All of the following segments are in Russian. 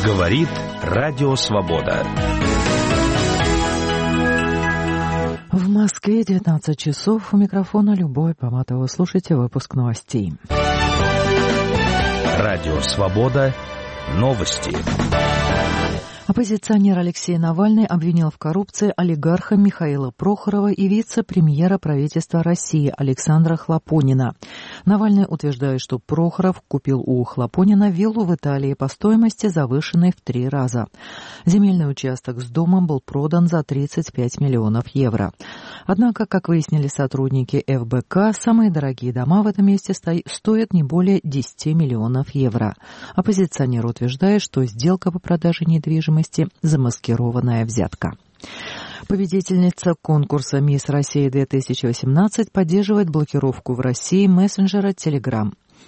Говорит Радио Свобода. В Москве 19 часов. У микрофона Любовь Поматова. Слушайте выпуск новостей. Радио Свобода. Новости. Оппозиционер Алексей Навальный обвинил в коррупции олигарха Михаила Прохорова и вице-премьера правительства России Александра Хлопонина. Навальный утверждает, что Прохоров купил у Хлопонина виллу в Италии по стоимости, завышенной в 3 раза. Земельный участок с домом был продан за 35 миллионов евро. Однако, как выяснили сотрудники ФБК, самые дорогие дома в этом месте стоят не более 10 миллионов евро. Оппозиционер утверждает, что сделка по продаже недвижимости – замаскированная взятка. Победительница конкурса «Мисс Россия-2018» поддерживает блокировку в России мессенджера Telegram.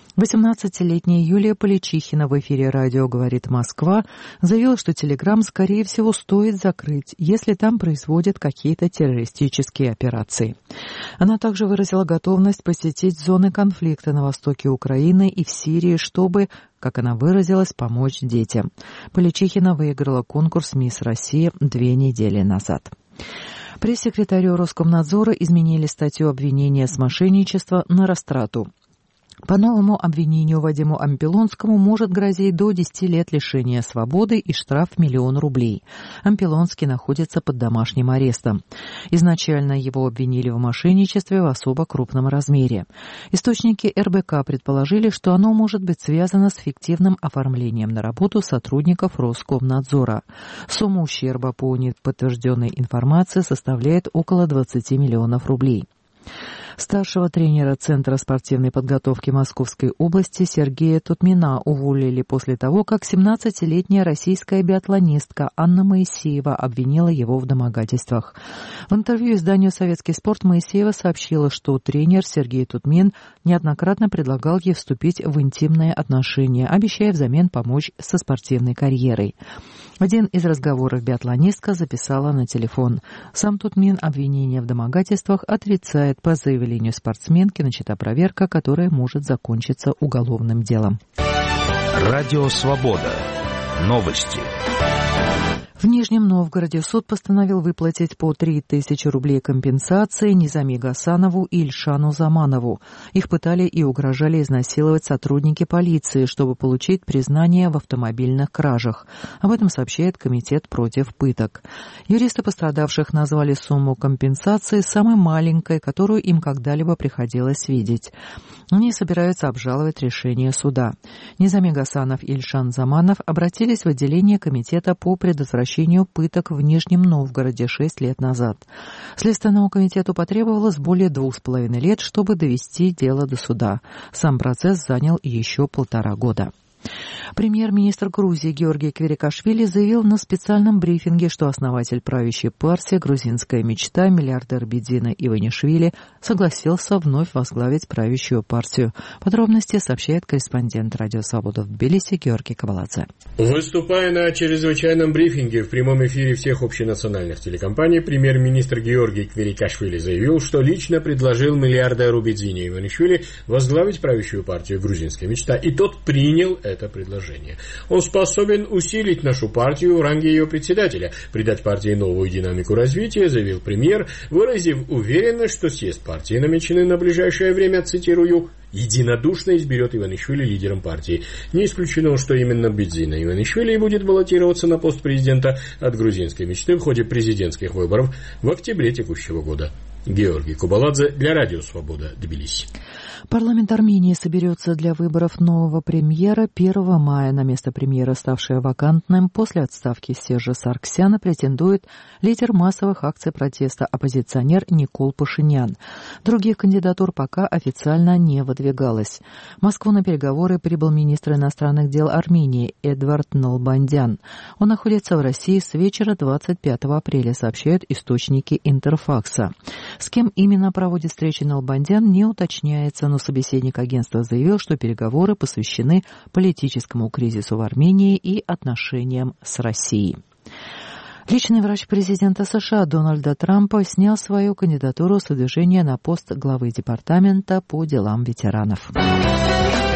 18-летняя Юлия Поличихина в эфире радио «Говорит Москва» заявила, что Telegram, скорее всего, стоит закрыть, если там производят какие-то террористические операции. Она также выразила готовность посетить зоны конфликта на востоке Украины и в Сирии, чтобы, как она выразилась, помочь детям. Поличихина выиграла конкурс «Мисс Россия» 2 недели назад. Пресс-секретарю Роскомнадзора изменили статью обвинения с мошенничества на растрату. По новому обвинению Вадиму Ампилонскому может грозить до 10 лет лишения свободы и штраф 1 миллион рублей. Ампилонский находится под домашним арестом. Изначально его обвинили в мошенничестве в особо крупном размере. Источники РБК предположили, что оно может быть связано с фиктивным оформлением на работу сотрудников Роскомнадзора. Сумма ущерба по неподтвержденной информации составляет около 20 миллионов рублей. Старшего тренера Центра спортивной подготовки Московской области Сергея Тутмина уволили после того, как 17-летняя российская биатлонистка Анна Моисеева обвинила его в домогательствах. В интервью изданию «Советский спорт» Моисеева сообщила, что тренер Сергей Тутмин неоднократно предлагал ей вступить в интимные отношения, обещая взамен помочь со спортивной карьерой. Один из разговоров биатлонистка записала на телефон. Сам Тутмин обвинения в домогательствах отрицает. По заявлению спортсменки начата проверка, которая может закончиться уголовным делом. Радио Свобода. Новости. В Нижнем Новгороде суд постановил выплатить по 3000 рублей компенсации Низами Гасанову и Ильшану Заманову. Их пытали и угрожали изнасиловать сотрудники полиции, чтобы получить признание в автомобильных кражах. Об этом сообщает Комитет против пыток. Юристы пострадавших назвали сумму компенсации самой маленькой, которую им когда-либо приходилось видеть. Они собираются обжаловать решение суда. Низами Гасанов и Ильшан Заманов обратились в отделение Комитета по предотвращению пыток в Нижнем Новгороде 6 лет назад. Следственному комитету потребовалось более 2,5 лет, чтобы довести дело до суда. Сам процесс занял еще 1,5 года. Премьер-министр Грузии Георгий Кверикашвили заявил на специальном брифинге, что основатель правящей партии «Грузинская мечта» миллиардер Бидзина Иванишвили согласился вновь возглавить правящую партию. Подробности сообщает корреспондент «Радио Свобода» в Тбилиси Георгий Кабаладзе. Выступая на чрезвычайном брифинге в прямом эфире всех общенациональных телекомпаний, премьер-министр Георгий Кверикашвили заявил, что лично предложил миллиардеру Бидзине Иванишвили возглавить правящую партию «Грузинская мечта», и тот принял это предложение. Он способен усилить нашу партию в ранге ее председателя, придать партии новую динамику развития, заявил премьер, выразив уверенность, что съезд партии, намеченный на ближайшее время, цитирую, единодушно изберет Иванишвили лидером партии. Не исключено, что именно Бидзина Иванишвили будет баллотироваться на пост президента от грузинской мечты в ходе президентских выборов в октябре текущего года. Георгий Кабаладзе для Радио Свобода, Тбилиси. Парламент Армении соберется для выборов нового премьера 1 мая. На место премьера, ставшее вакантным после отставки Сержа Сарксяна, претендует лидер массовых акций протеста оппозиционер Никол Пашинян. Других кандидатур пока официально не выдвигалось. В Москву на переговоры прибыл министр иностранных дел Армении Эдвард Налбандян. Он находится в России с вечера 25 апреля, сообщают источники Интерфакса. С кем именно проводит встречи Налбандян, не уточняется, но собеседник агентства заявил, что переговоры посвящены политическому кризису в Армении и отношениям с Россией. Личный врач президента США Дональда Трампа снял свою кандидатуру с выдвижения на пост главы департамента по делам ветеранов.